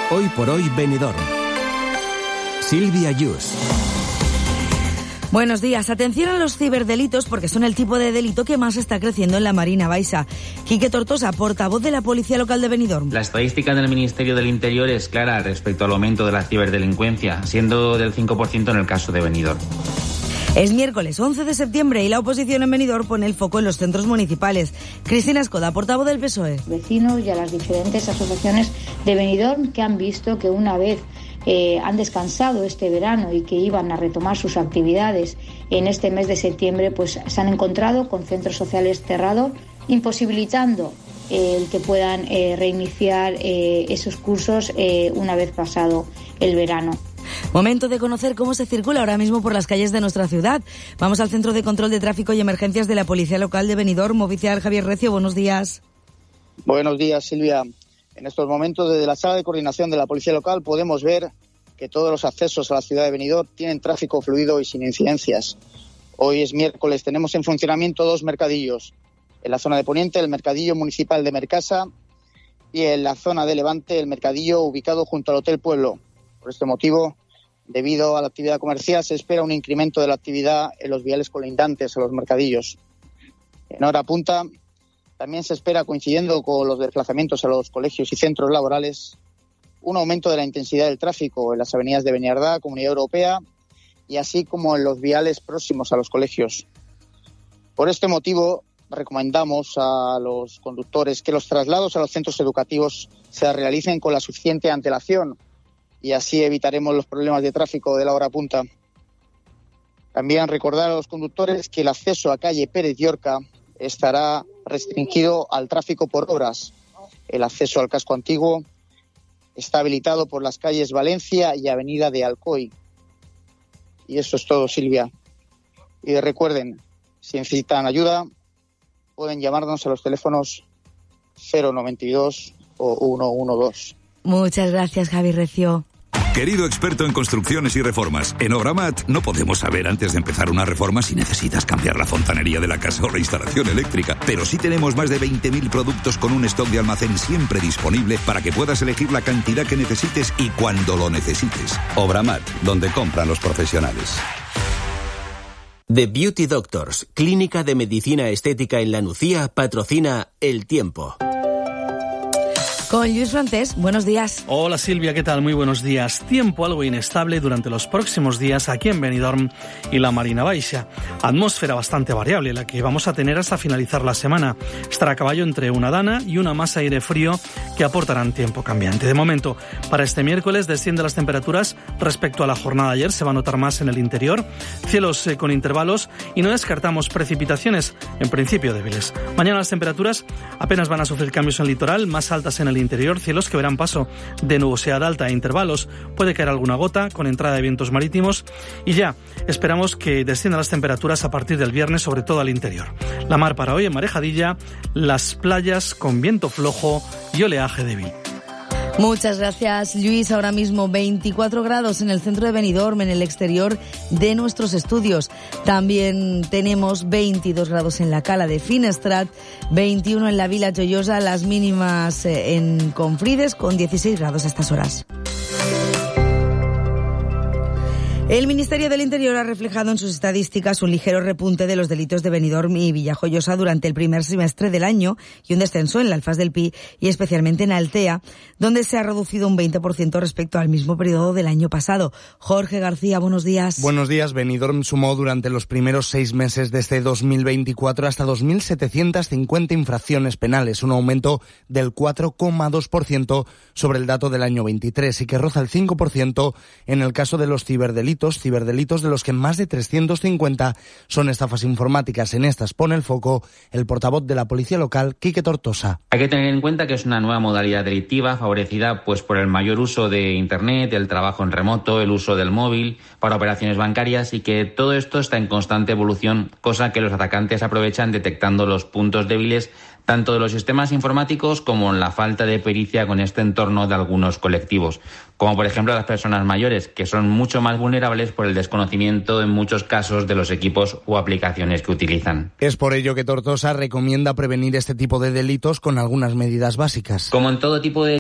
Hoy por hoy Benidorm. Silvia Yus. Buenos días. Atención a los ciberdelitos porque son el tipo de delito que más está creciendo en la Marina Baixa. Quique Tortosa, portavoz de la Policía Local de Benidorm. La estadística del Ministerio del Interior es clara respecto al aumento de la ciberdelincuencia, siendo del 5% en el caso de Benidorm. Es miércoles 11 de septiembre y la oposición en Benidorm pone el foco en los centros municipales. Cristina Escoda, portavoz del PSOE. Vecinos y a las diferentes asociaciones de Benidorm que han visto que una vez han descansado este verano y que iban a retomar sus actividades en este mes de septiembre, pues se han encontrado con centros sociales cerrados, imposibilitando el que puedan reiniciar esos cursos una vez pasado el verano. Momento de conocer cómo se circula ahora mismo por las calles de nuestra ciudad. Vamos al Centro de Control de Tráfico y Emergencias de la Policía Local de Benidorm. Oficial Javier Recio, buenos días. Buenos días, Silvia. En estos momentos, desde la sala de coordinación de la Policía Local, podemos ver que todos los accesos a la ciudad de Benidorm tienen tráfico fluido y sin incidencias. Hoy es miércoles, tenemos en funcionamiento 2 mercadillos. En la zona de Poniente, el mercadillo municipal de Mercasa, y en la zona de Levante, el mercadillo ubicado junto al Hotel Pueblo. Por este motivo, debido a la actividad comercial, se espera un incremento de la actividad en los viales colindantes a los mercadillos. En hora punta, también se espera, coincidiendo con los desplazamientos a los colegios y centros laborales, un aumento de la intensidad del tráfico en las avenidas de Beniardá, Comunidad Europea, y así como en los viales próximos a los colegios. Por este motivo, recomendamos a los conductores que los traslados a los centros educativos se realicen con la suficiente antelación y así evitaremos los problemas de tráfico de la hora punta. También recordar a los conductores que el acceso a calle Pérez Llorca estará restringido al tráfico por horas. El acceso al casco antiguo está habilitado por las calles Valencia y Avenida de Alcoy. Y eso es todo, Silvia. Y recuerden, si necesitan ayuda, pueden llamarnos a los teléfonos 092 o 112. Muchas gracias, Javi Recio. Querido experto en construcciones y reformas, en Obramat no podemos saber antes de empezar una reforma si necesitas cambiar la fontanería de la casa o la instalación eléctrica, pero sí tenemos más de 20.000 productos con un stock de almacén siempre disponible para que puedas elegir la cantidad que necesites y cuando lo necesites. Obramat, donde compran los profesionales. The Beauty Doctors, clínica de medicina estética en La Nucía, patrocina El Tiempo. Con Luis Frantés, buenos días. Hola Silvia, ¿qué tal? Muy buenos días. Tiempo algo inestable durante los próximos días aquí en Benidorm y la Marina Baixa. Atmósfera bastante variable la que vamos a tener hasta finalizar la semana. Estará a caballo entre una dana y una masa aire frío que aportarán tiempo cambiante. De momento, para este miércoles descienden las temperaturas respecto a la jornada de ayer. Se va a notar más en el interior. Cielos con intervalos y no descartamos precipitaciones, en principio débiles. Mañana las temperaturas apenas van a sufrir cambios en el litoral, más altas en el interior, cielos que verán paso de nubosidad alta a intervalos. Puede caer alguna gota con entrada de vientos marítimos y ya esperamos que desciendan las temperaturas a partir del viernes, sobre todo al interior. La mar para hoy en marejadilla, las playas con viento flojo y oleaje débil. Muchas gracias, Luis. Ahora mismo 24 grados en el centro de Benidorm, en el exterior de nuestros estudios. También tenemos 22 grados en la Cala de Finestrat, 21 en la Vila Joyosa, las mínimas en Confrides con 16 grados a estas horas. El Ministerio del Interior ha reflejado en sus estadísticas un ligero repunte de los delitos de Benidorm y Villajoyosa durante el primer semestre del año y un descenso en la Alfaz del Pi y especialmente en Altea, donde se ha reducido un 20% respecto al mismo periodo del año pasado. Jorge García, buenos días. Buenos días. Benidorm sumó durante los primeros 6 meses de este 2024 hasta 2.750 infracciones penales, un aumento del 4,2% sobre el dato del año 23 y que roza el 5% en el caso de los ciberdelitos de los que más de 350 son estafas informáticas. En estas pone el foco el portavoz de la Policía Local, Quique Tortosa. Hay que tener en cuenta que es una nueva modalidad delictiva favorecida por el mayor uso de Internet, el trabajo en remoto, el uso del móvil para operaciones bancarias y que todo esto está en constante evolución, cosa que los atacantes aprovechan detectando los puntos débiles tanto de los sistemas informáticos como en la falta de pericia con este entorno de algunos colectivos, como por ejemplo las personas mayores, que son mucho más vulnerables por el desconocimiento en muchos casos de los equipos o aplicaciones que utilizan. Es por ello que Tortosa recomienda prevenir este tipo de delitos con algunas medidas básicas. Como en todo tipo de